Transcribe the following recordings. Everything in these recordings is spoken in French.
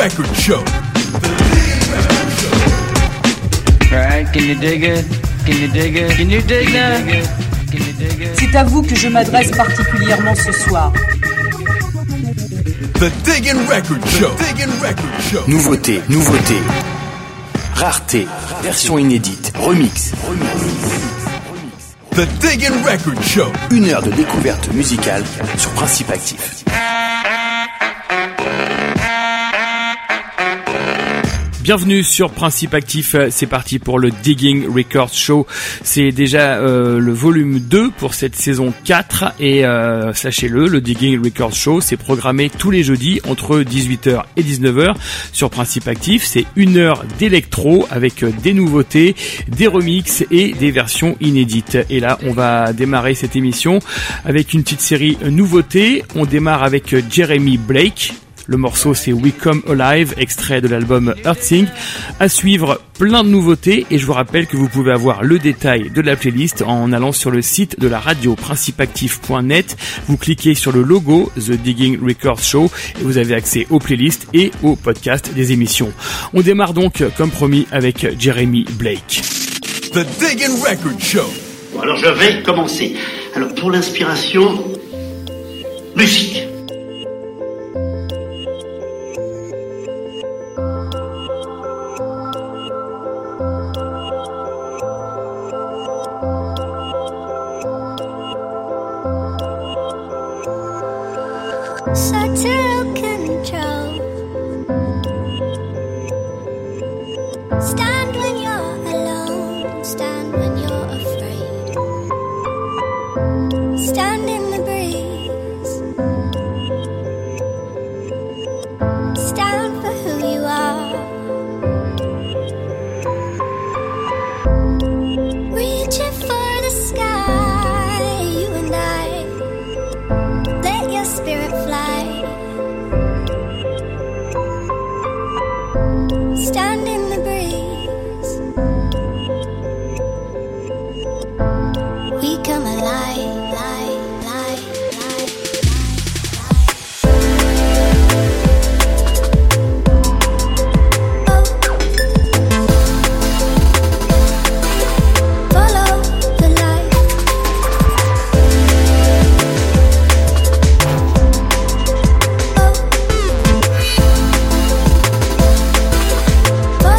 Record Show. Alright, can you dig it? Can you dig it? Can you dig that? C'est à vous que je m'adresse particulièrement ce soir. The Diggin' Record Show. Diggin' Record Show. Nouveauté. Rareté, version inédite, remix. The Diggin' Record Show. 1 heure de découverte musicale sur Principe Actif. Bienvenue sur Principe Actif, c'est parti pour le Digging Records Show. C'est déjà le volume 2 pour cette saison 4 et sachez-le, le Digging Records Show c'est programmé tous les jeudis entre 18h et 19h sur Principe Actif. C'est 1 heure d'électro avec des nouveautés, des remixes et des versions inédites. Et là, on va démarrer cette émission avec une petite série nouveautés. On démarre avec Jeremy Blake. Le morceau c'est We Come Alive, extrait de l'album Earthsing. À suivre, plein de nouveautés et je vous rappelle que vous pouvez avoir le détail de la playlist en allant sur le site de la radio principeactif.net. Vous cliquez sur le logo The Digging Records Show et vous avez accès aux playlists et aux podcasts des émissions. On démarre donc comme promis avec Jeremy Blake. The Diggin' Record Show. Bon, alors je vais commencer. Alors pour l'inspiration, musique. Subtle control. Stand when you're alone. Stand when you're afraid. Stand in the breeze. Stand for who you are. Reaching for the sky, you and I. Let your spirit fly. Stand in the breeze. We come alive, live, live, live, oh. Follow the light. Oh.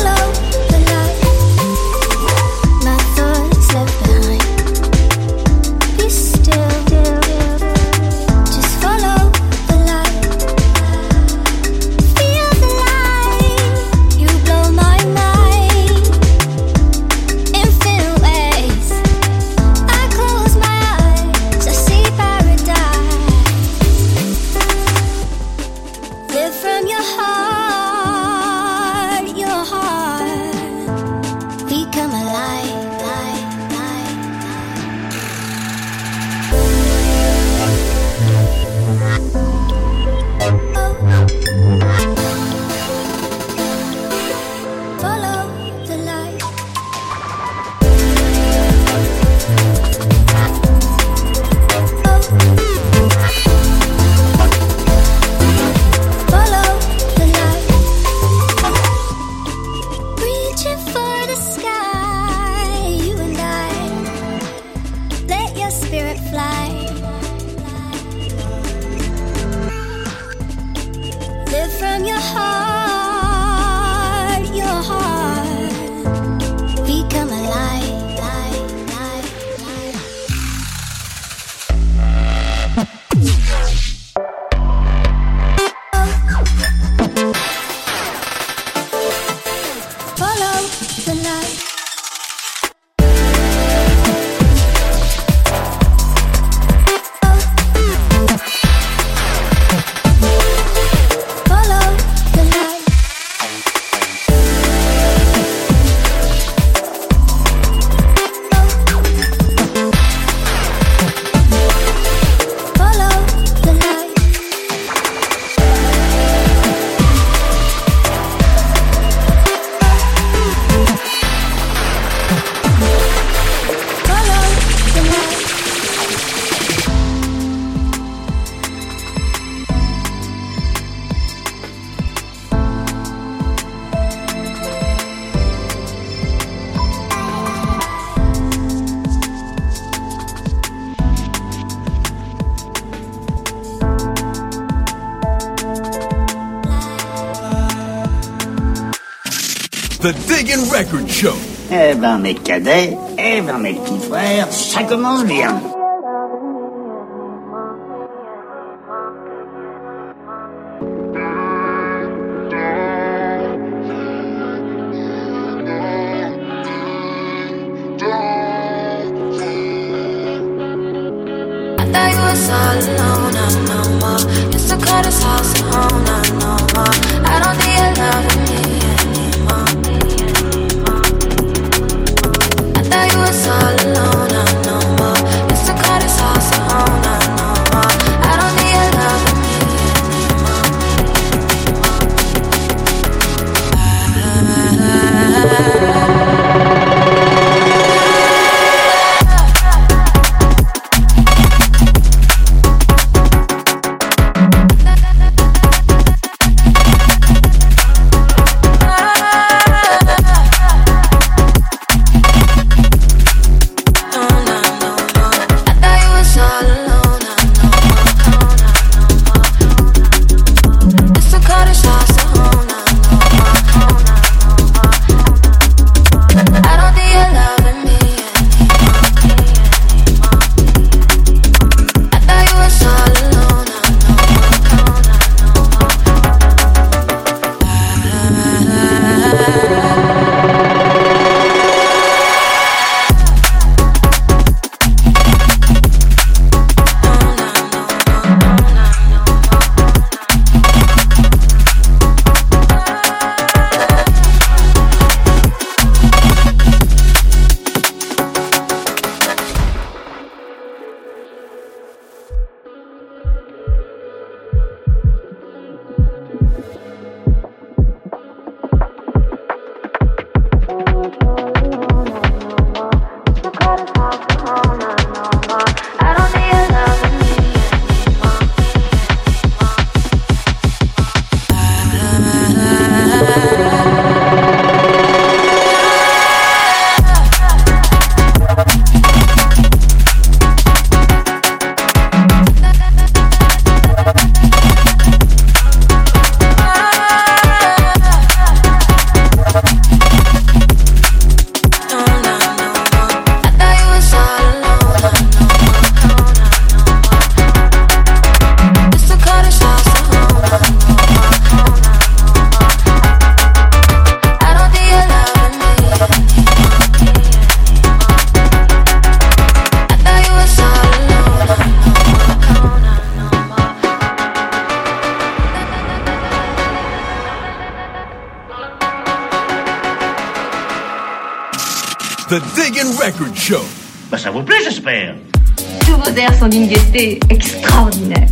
The Diggin' Record Show. Eh ben, mes cadets, eh ben, mes petits frères, ça commence bien. The Diggin' Record Show. Bah ça vous plaît, j'espère. Tous vos airs sont d'une gaieté extraordinaire.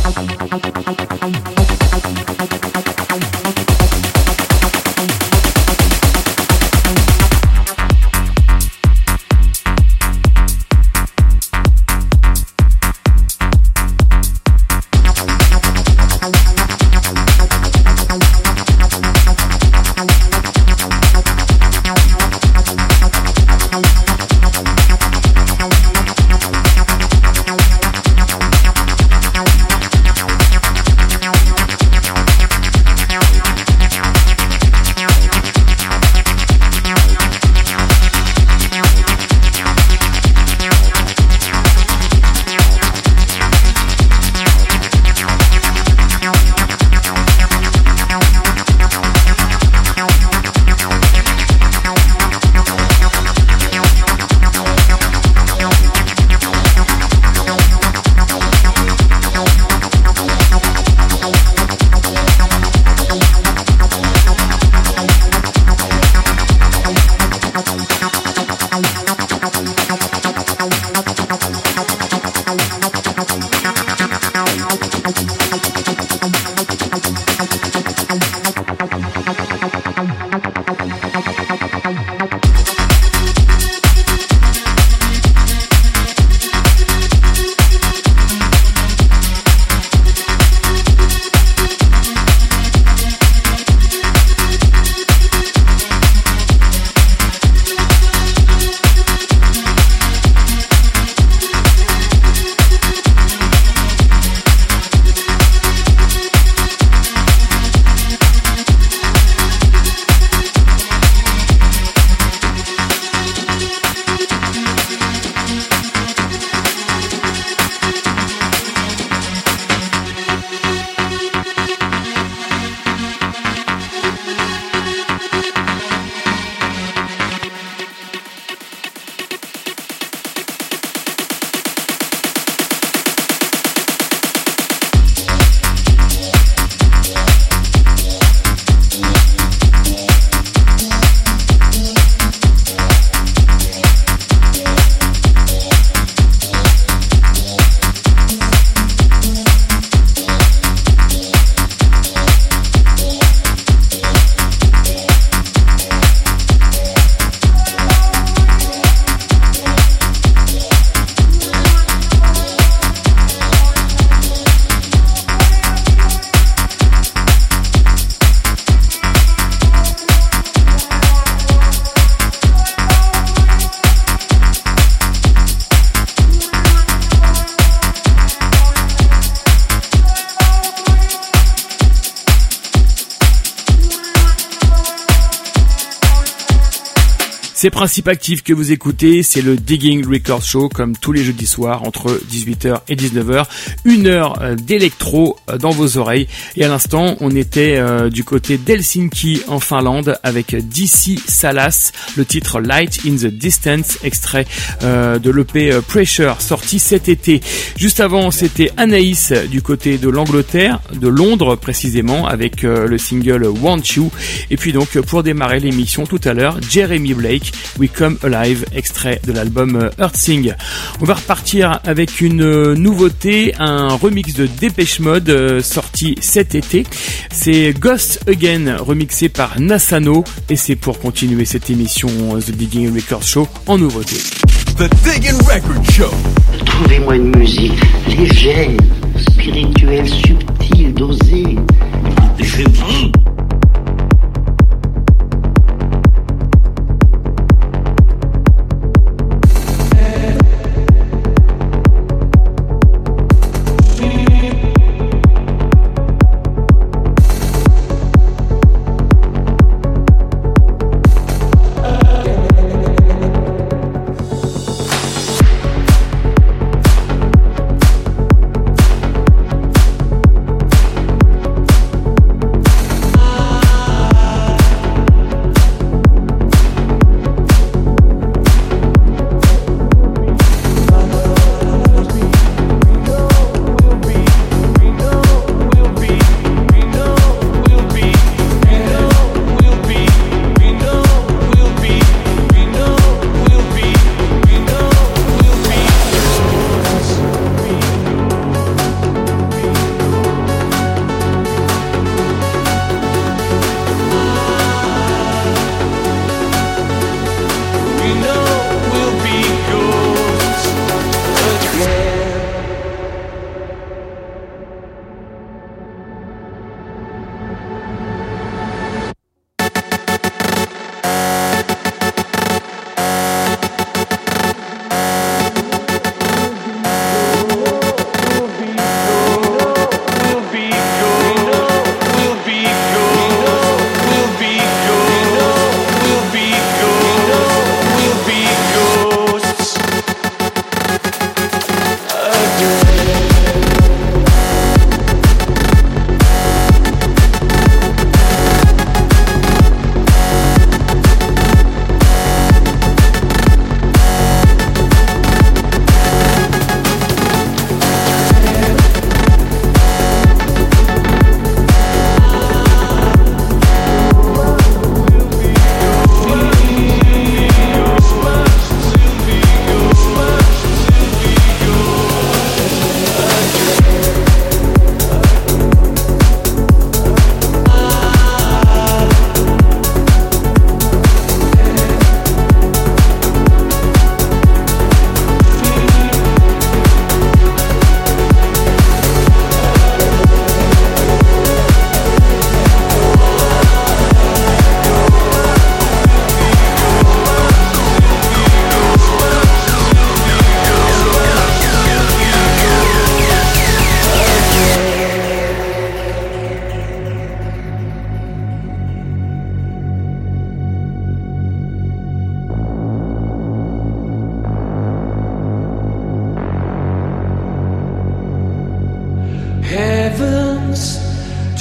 C'est Principe Actif que vous écoutez, c'est le Digging Record Show comme tous les jeudis soirs entre 18h et 19h. 1 heure d'électro dans vos oreilles. Et à l'instant, on était du côté d'Helsinki en Finlande avec DC Salas, le titre Light in the Distance, extrait de l'EP Pressure sorti cet été. Juste avant, c'était Anaïs du côté de l'Angleterre, de Londres précisément, avec le single Want You. Et puis donc pour démarrer l'émission tout à l'heure, Jeremy Blake, We Come Alive, extrait de l'album Earthsing. On va repartir avec une nouveauté, un remix de Depeche Mode sorti cet été. C'est Ghost Again, remixé par Nassano, et c'est pour continuer cette émission The Digging Record Show en nouveauté. The Digging Record Show. Trouvez-moi une musique légère, spirituelle, subtile, dosée. Je prie.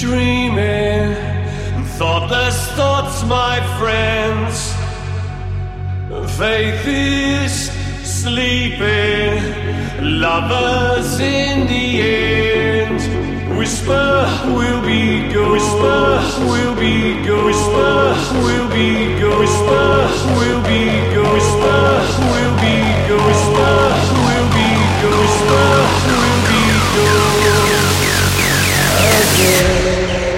dreaming, thoughtless thoughts, my friends. Faith is sleeping, lovers in the end. Whisper will be go, whisper will be go, whisper will be go, whisper will be go, whisper will be go, whisper will be go, whisper will be go again.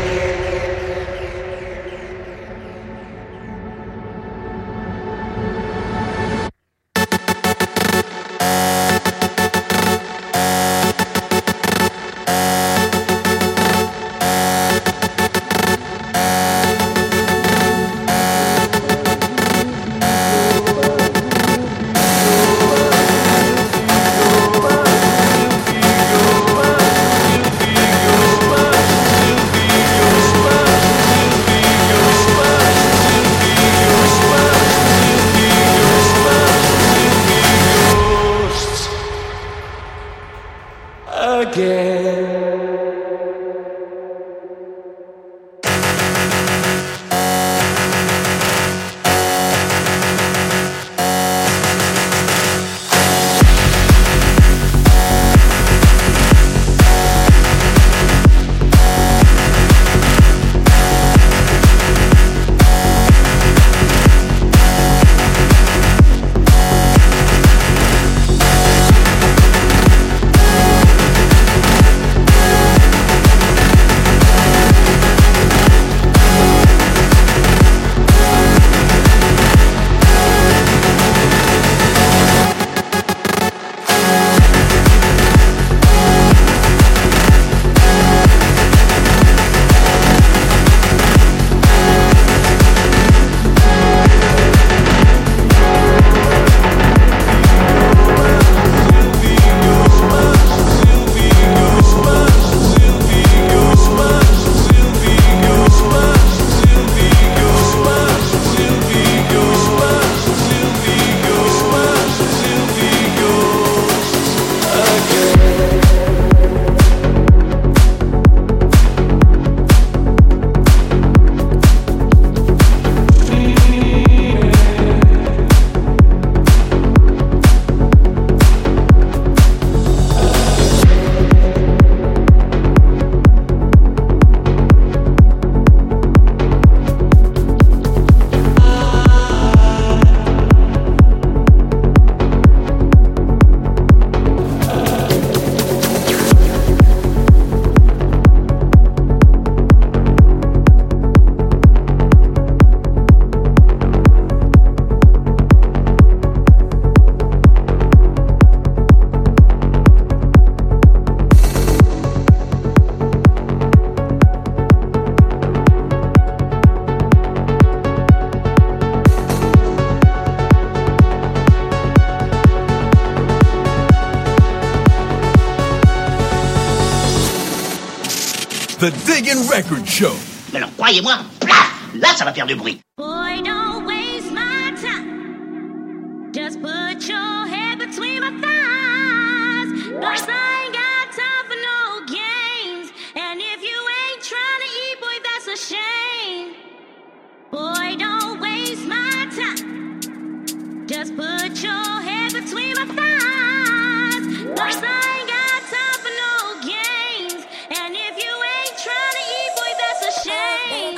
The Diggin' Record Show. Mais alors, croyez-moi, là, ça va faire du bruit. Boy, don't waste my time. Just put your head between my thighs. 'Cause I ain't got time for no games. And if you ain't trying to eat, boy, that's a shame. Boy, don't waste my time. Just put your head between my thighs. 'Cause I ain't got time for no games. And if you ain't trying to eat, boy, that's a shame.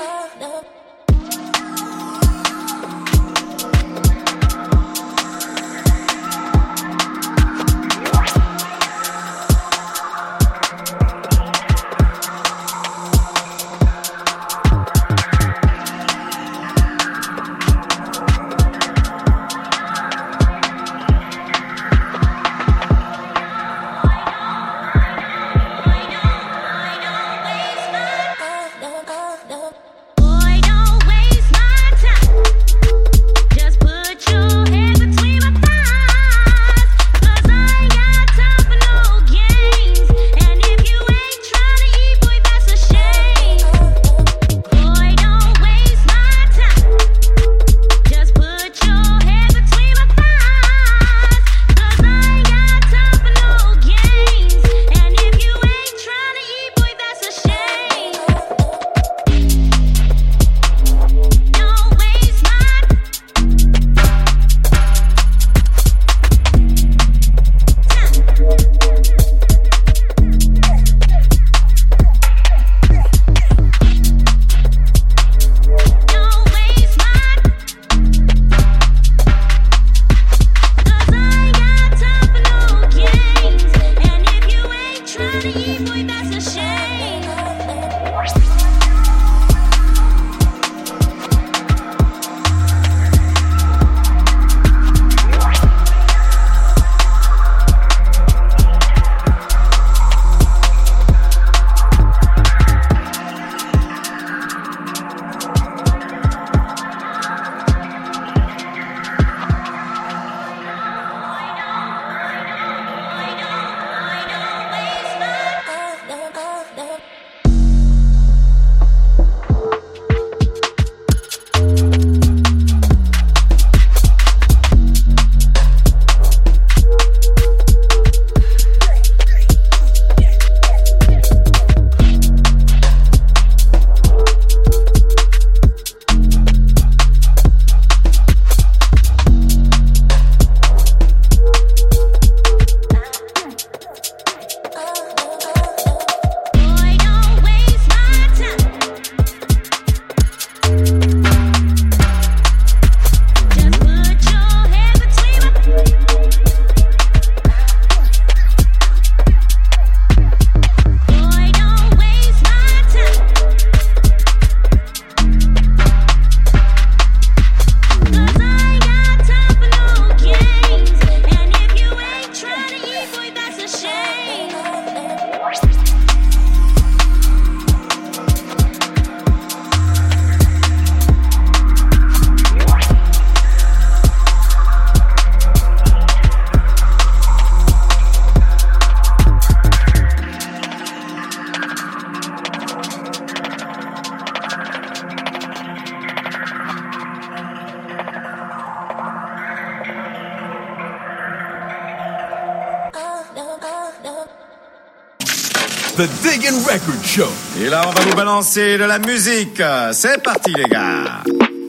The Diggin' Record Show. Et là, on va vous balancer de la musique. C'est parti, les gars.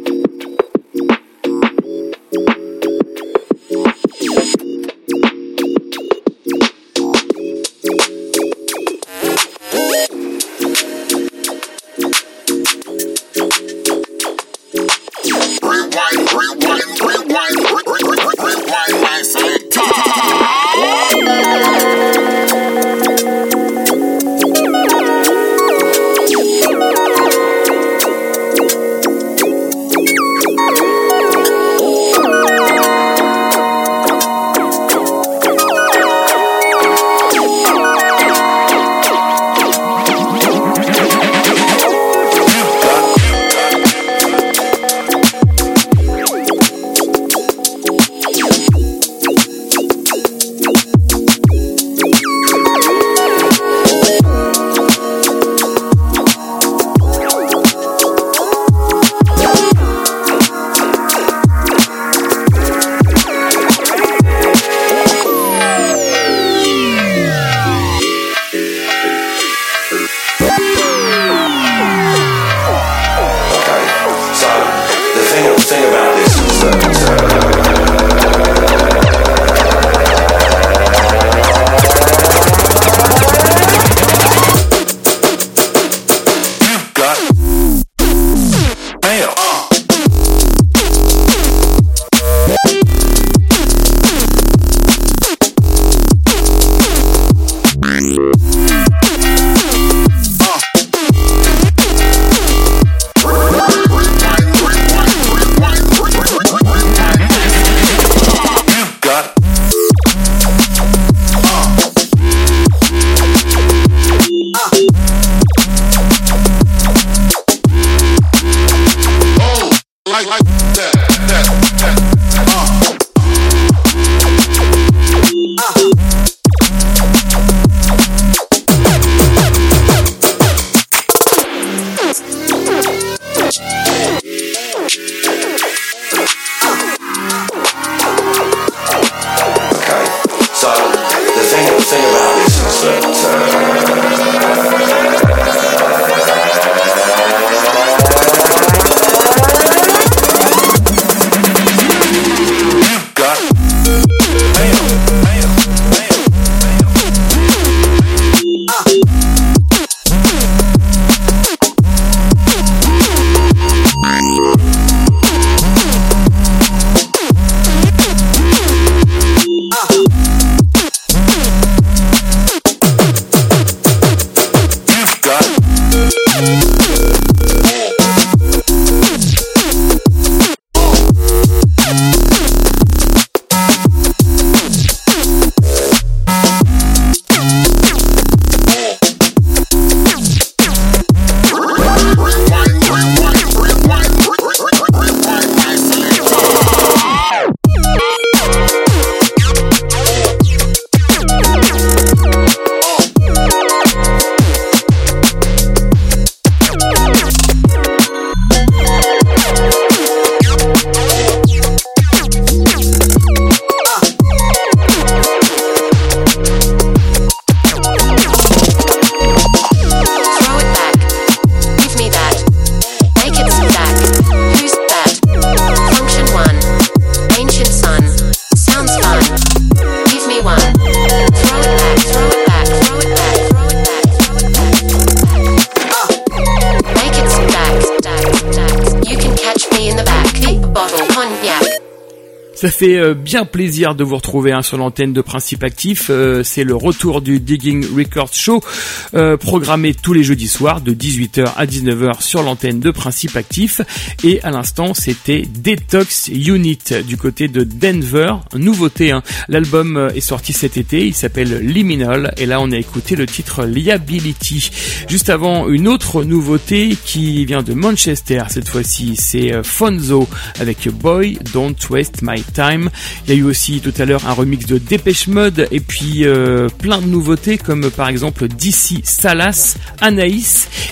Ça fait bien plaisir de vous retrouver sur l'antenne de Principe Actif. C'est le retour du Digging Records Show, programmé tous les jeudis soirs de 18h à 19h sur l'antenne de Principe Actif. Et à l'instant, c'était Detox Unit du côté de Denver. Nouveauté, l'album est sorti cet été, il s'appelle Liminal. Et là, on a écouté le titre Liability. Juste avant, une autre nouveauté qui vient de Manchester. Cette fois-ci, c'est Fonzo avec Boy Don't Waste My Time. Il y a eu aussi tout à l'heure un remix de Depeche Mode et puis plein de nouveautés comme par exemple DC Salas, Anaïs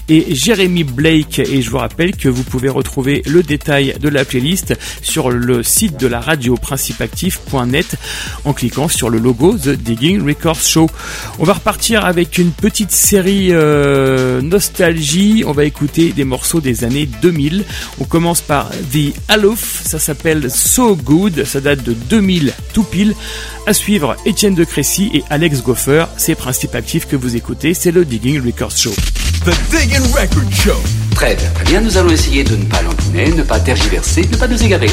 et Jeremy Blake. Et je vous rappelle que vous pouvez retrouver le détail de la playlist sur le site de la radio principeactif.net en cliquant sur le logo The Digging Records Show. On va repartir avec une petite série nostalgie. On va écouter des morceaux des années 2000. On commence par The Alouf, ça s'appelle So Good, ça date de 2000 tout pile. À suivre, Étienne de Crécy et Alex Goffer. C'est Principe Actif que vous écoutez, c'est le Digging Records Show. The Digging Record Show. Très bien, très bien. Nous allons essayer de ne pas lampiner, ne pas tergiverser, ne pas nous égarer.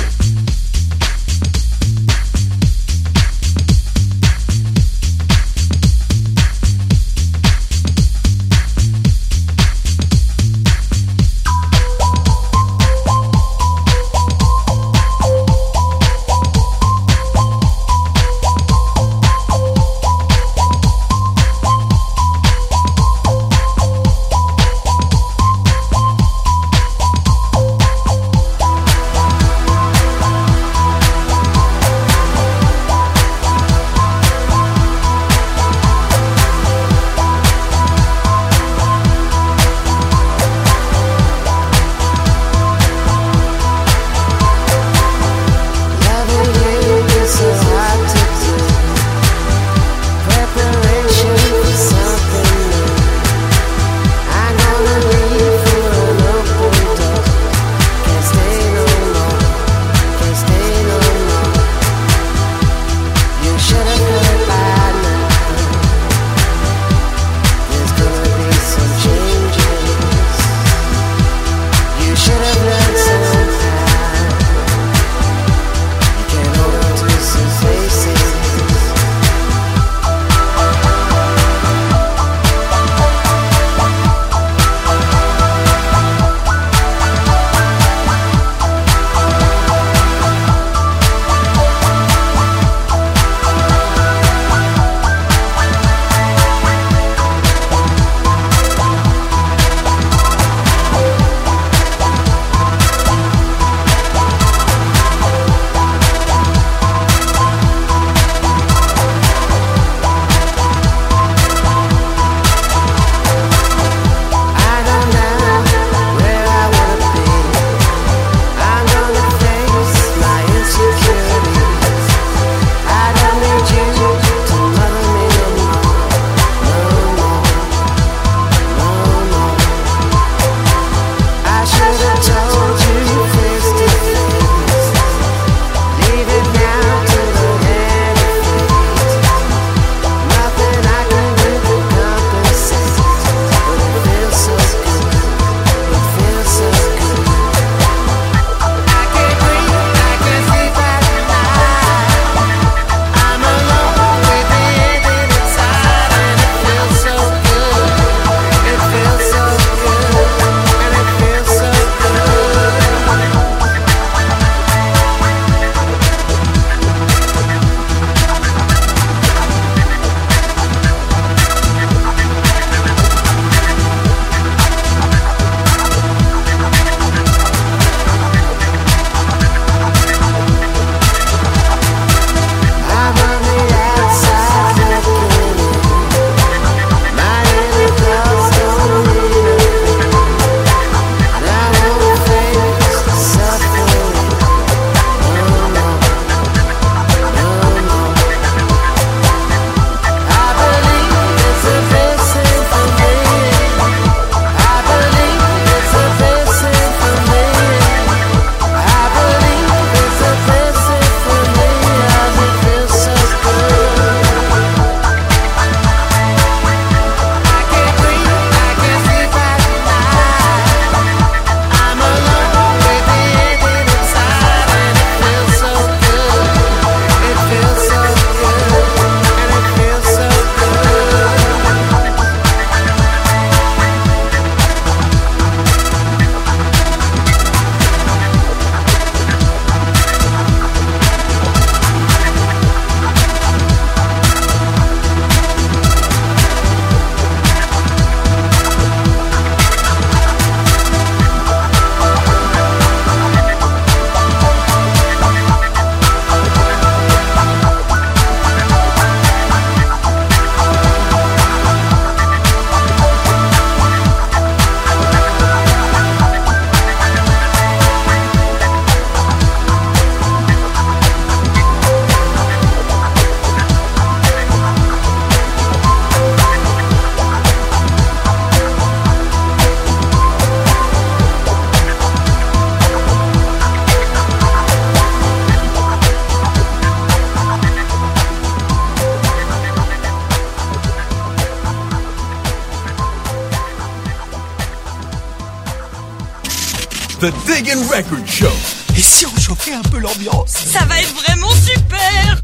The Diggin' Record Show. Et si on chauffait un peu l'ambiance? Ça va être vraiment super!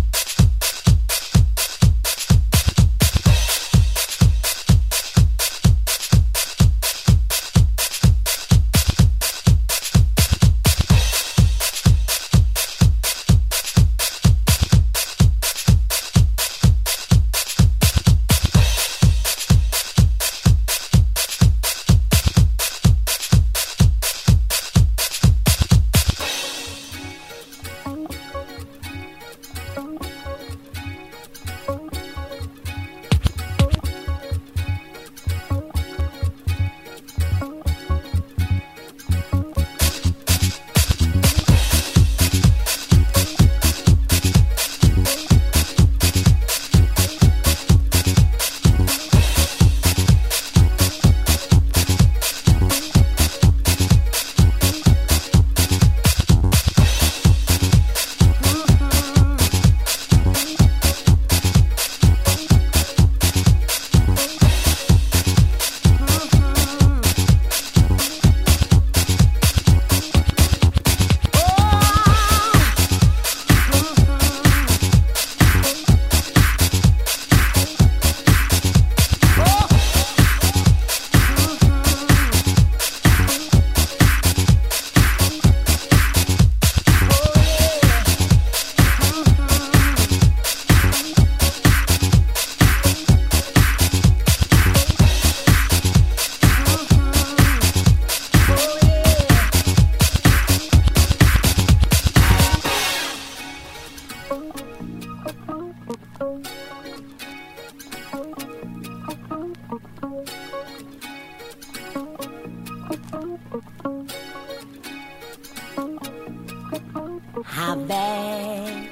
How bad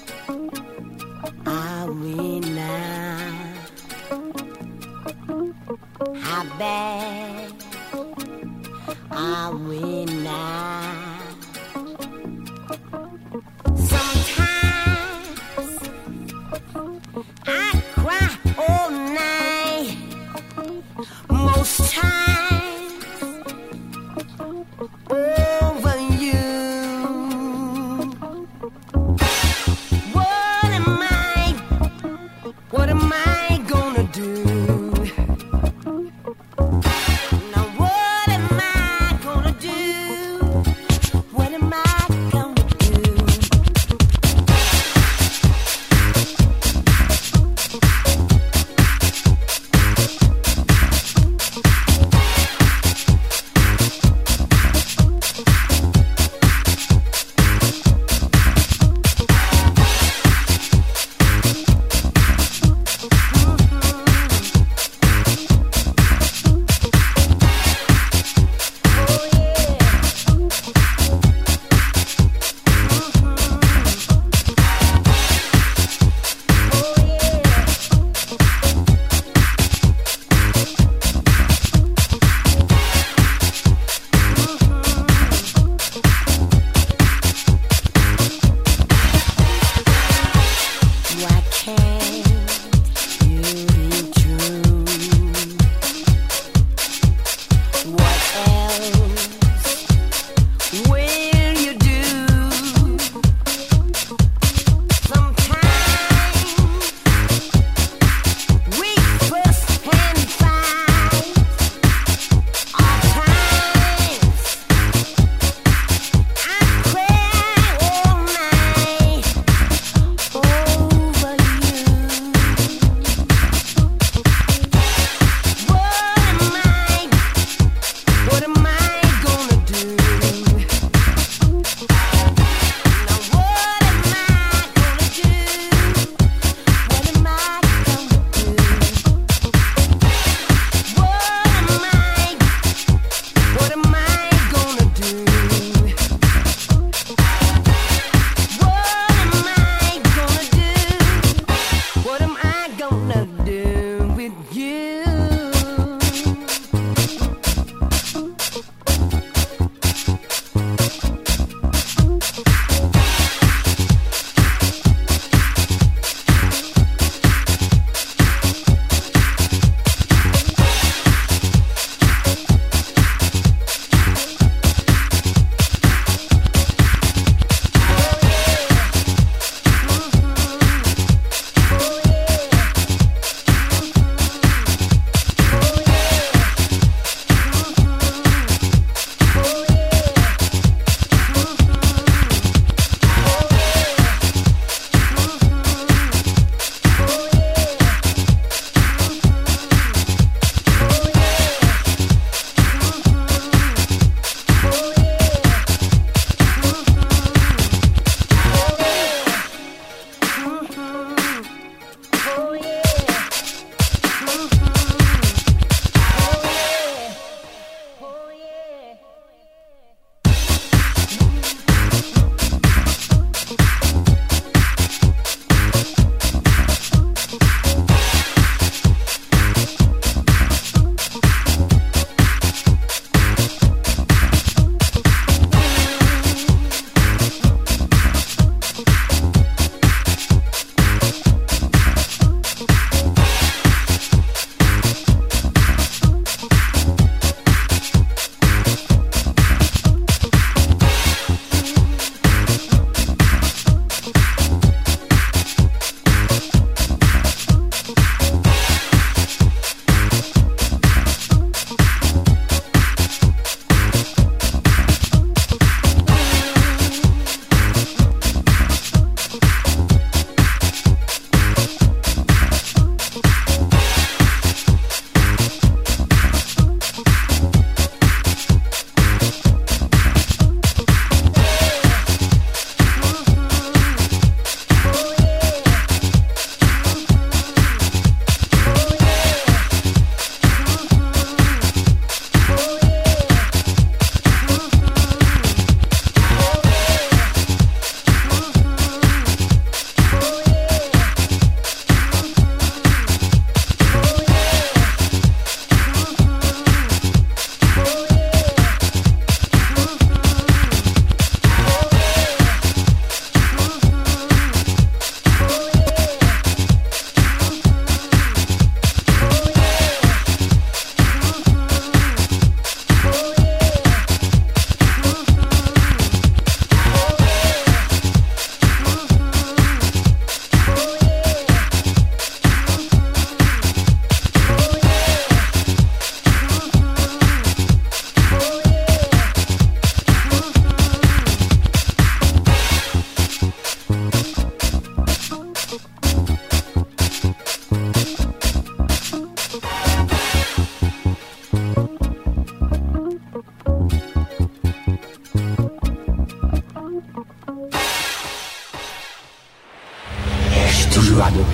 are we now? How bad are we now? Sometimes I cry all night. Most times over you. What am I gonna do? Now what am I gonna do? What am I gonna do? What am I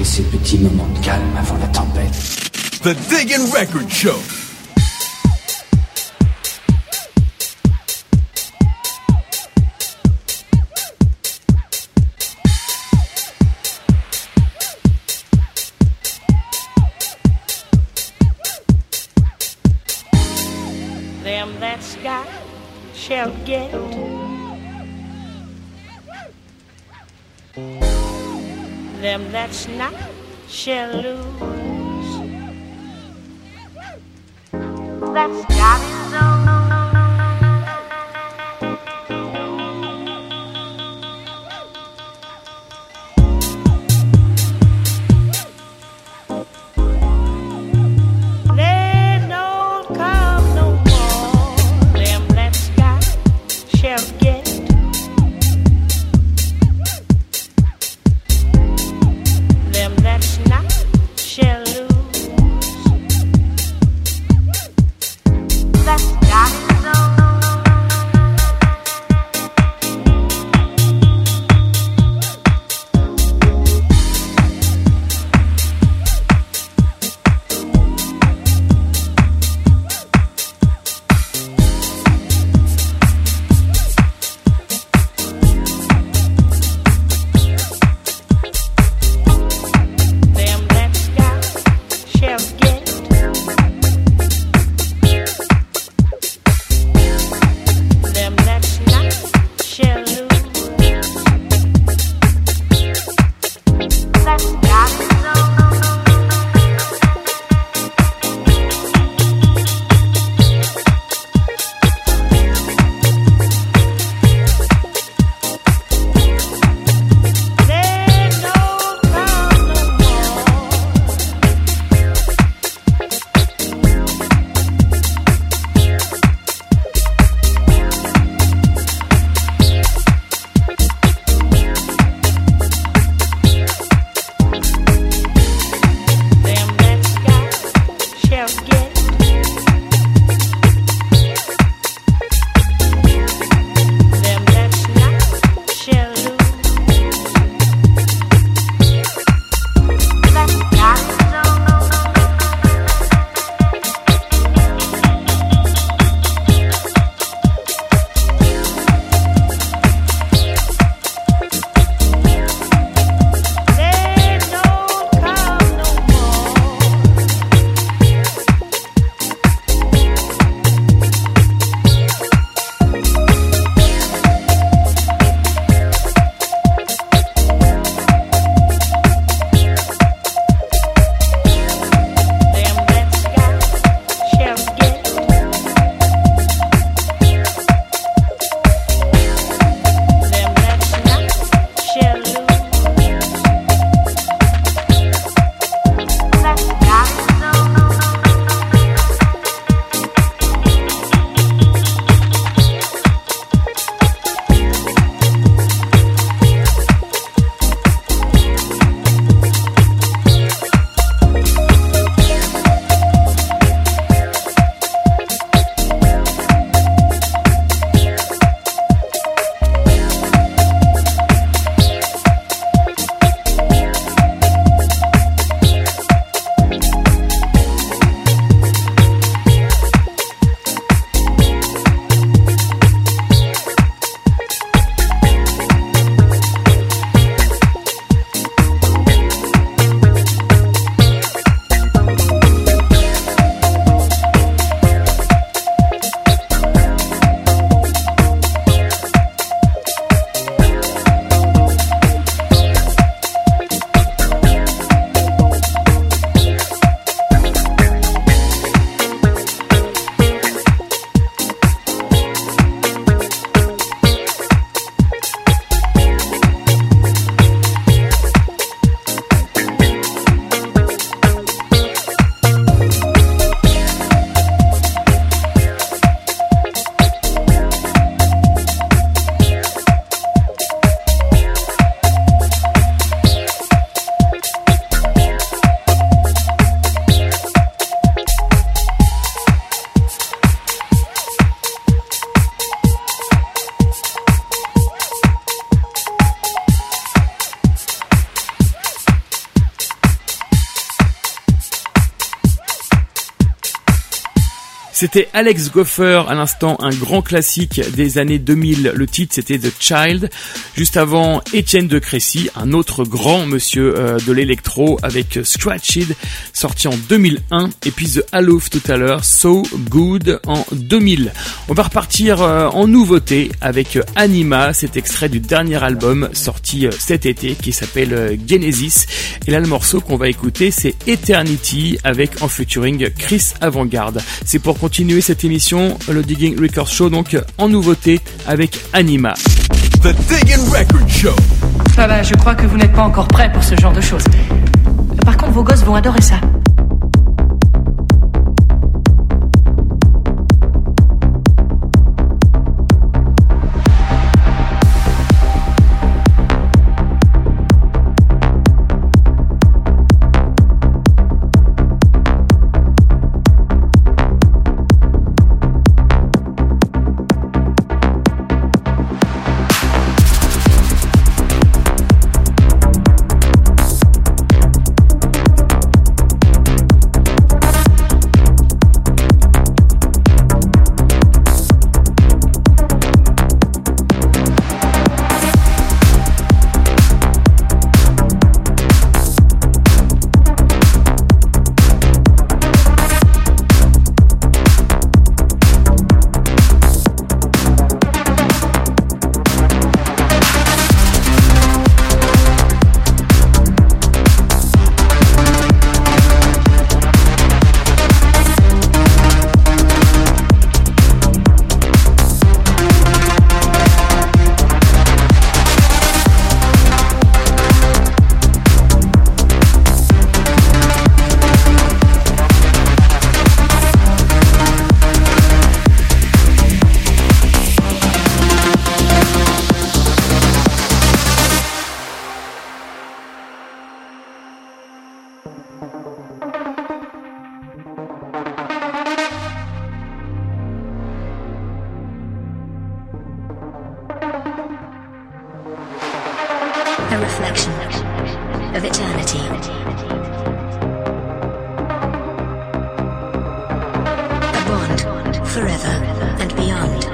ces petits moments de calme avant la tempête. The Diggin' Record Show. Them that's got shall get. Them that's not shall lose. That's got his own. C'était Alex Gopher, à l'instant un grand classique des années 2000. Le titre c'était The Child. Juste avant, Étienne de Crécy, un autre grand monsieur de l'électro avec Scratched, sorti en 2001. Et puis The Aloof tout à l'heure, So Good en 2000. On va repartir en nouveauté avec Anima, cet extrait du dernier album sorti cet été qui s'appelle Genesis. Et là le morceau qu'on va écouter c'est Eternity avec en featuring Chris Avantgarde. C'est pour continuer cette émission, le Digging Records Show, donc en nouveauté avec Anima. The Digging Records Show. Ça va, je crois que vous n'êtes pas encore prêts pour ce genre de choses. Par contre, vos gosses vont adorer ça. A reflection of eternity. A bond forever and beyond.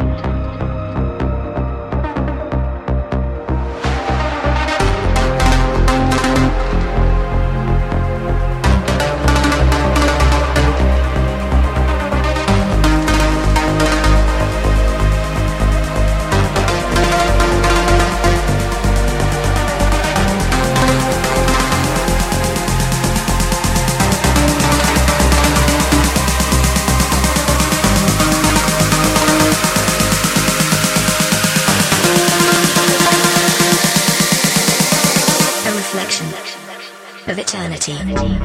Of eternity.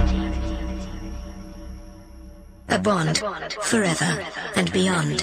A bond forever and beyond.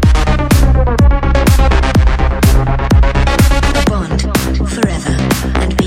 Forever and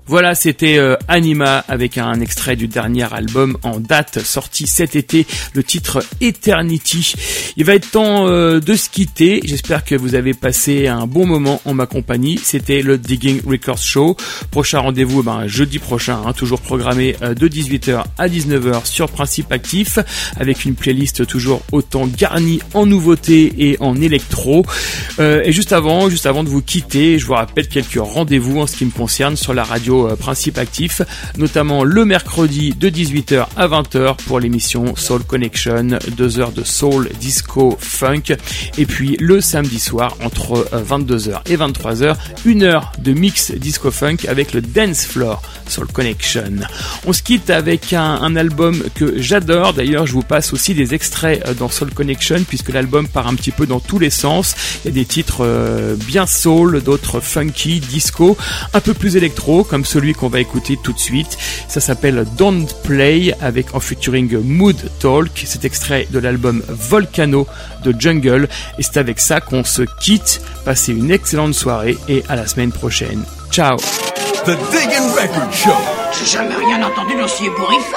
Voilà, c'était Anima avec un extrait du dernier album en date sorti cet été, le titre Eternity. Il va être temps de se quitter. J'espère que vous avez passé un bon moment en ma compagnie. C'était le Digging Records Show. Prochain rendez-vous jeudi prochain, toujours programmé de 18h à 19h sur Principe Actif, avec une playlist toujours autant garnie en nouveautés et en électro. Et juste avant de vous quitter, je vous rappelle quelques rendez-vous en ce qui me concerne sur la radio Principe Actif, notamment le mercredi de 18h à 20h pour l'émission Soul Connection, 2 heures de soul, disco, funk, et puis le samedi soir entre 22h et 23h, 1 heure de mix disco funk avec le Dance Floor Soul Connection. On se quitte avec un album que j'adore, d'ailleurs je vous passe aussi des extraits dans Soul Connection puisque l'album part un petit peu dans tous les sens. Il y a des titres bien soul, d'autres funky, disco, un peu plus électro comme celui qu'on va écouter tout de suite. Ça s'appelle Don't Play avec en featuring Mood Talk. C'est extrait de l'album Volcano de Jungle et c'est avec ça qu'on se quitte. Passez une excellente soirée et à la semaine prochaine. Ciao. The Digging Record Show. J'ai jamais rien entendu d'aussi ébouriffant.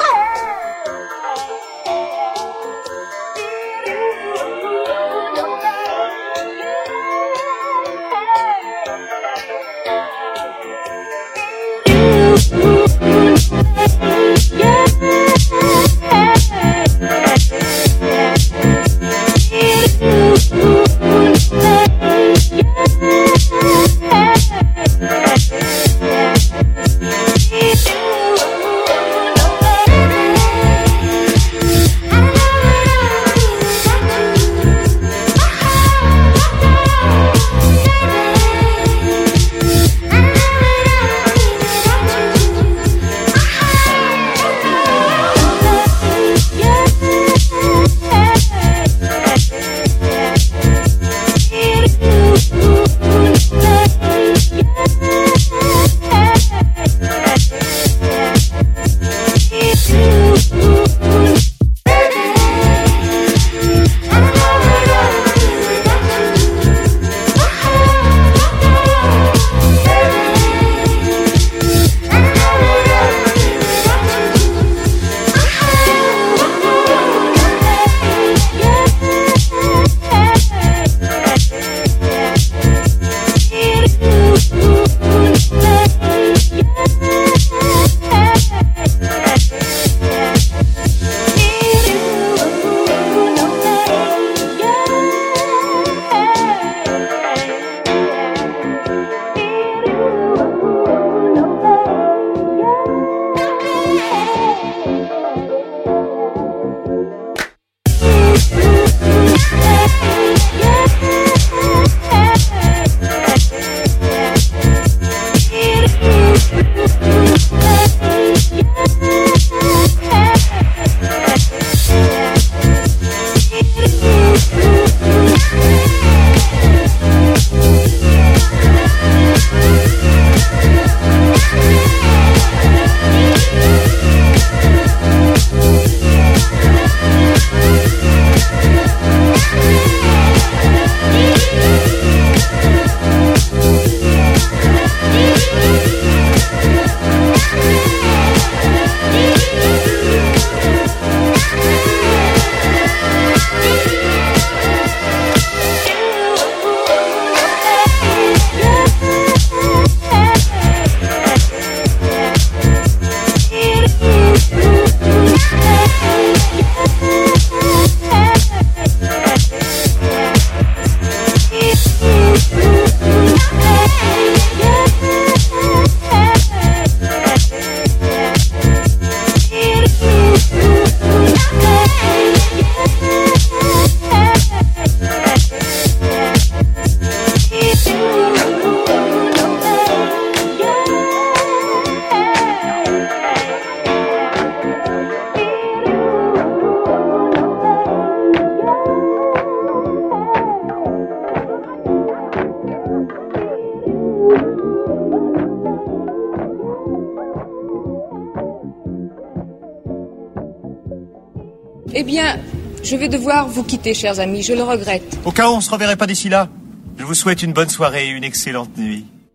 Eh bien, je vais devoir vous quitter, chers amis, je le regrette. Au cas où on se reverrait pas d'ici là, je vous souhaite une bonne soirée et une excellente nuit.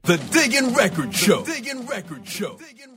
The Diggin' Record Show. The Diggin' Record Show.